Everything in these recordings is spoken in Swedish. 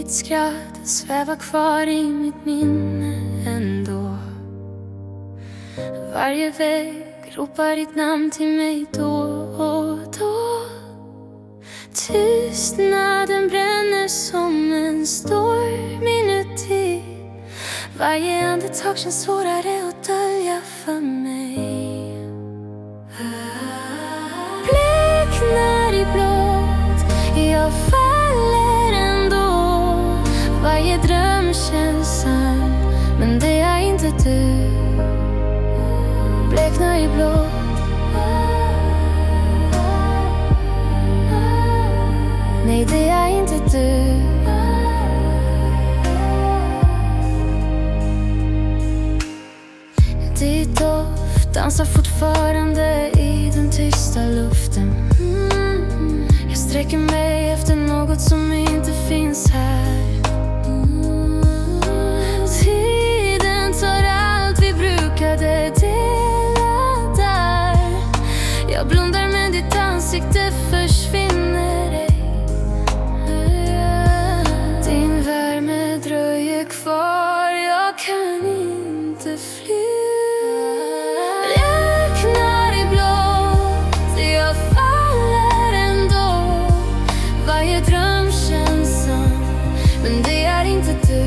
Ditt skratt svävar kvar i mitt minne ändå. Varje vägg ropar ditt namn till mig då och då. Tystnaden bränner som en storm inuti. Varje andetag känns svårare att dölja för mig. Bleknar i blått, jag faller ändå. Varje dröm känns sann, men det är inte du. Bleknar i blått. Nej, det är inte du. Ditt doft dansar fortfarande i den tysta luften. Jag sträcker mig efter något som inte finns här. Tiden tar allt vi brukade dela där. Jag blundar men ditt ansikte försvinner ej. Din värme dröjer kvar, jag kan inte fly. Räknar i blått, jag faller ändå. Varje dröm känns sann, men det är inte du.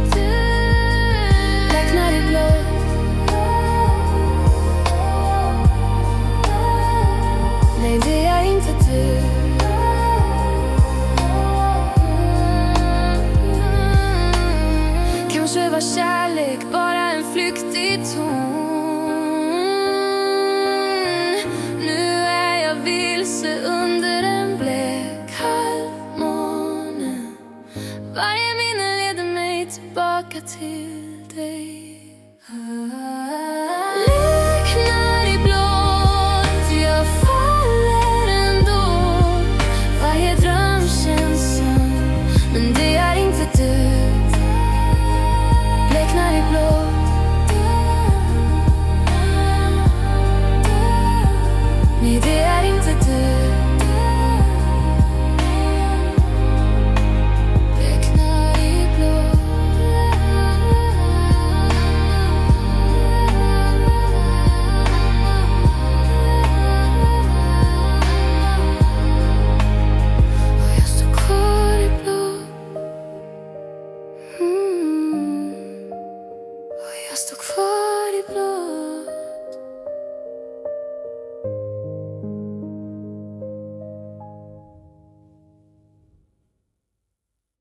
Räknar i blått. Nej, det är inte du. Kanske var kärlek bara en flyktig ton. Nu är jag vilse under en blek halvmåne. Varje minne leder mig tillbaka till dig. Liknar i blått, jag faller ändå. Varje dröm känns sann, men det är inte du. Bleknar i blått. Nej, det är inte du. Bleknar i blått. Och jag står kvar i blått. Och jag står kvar.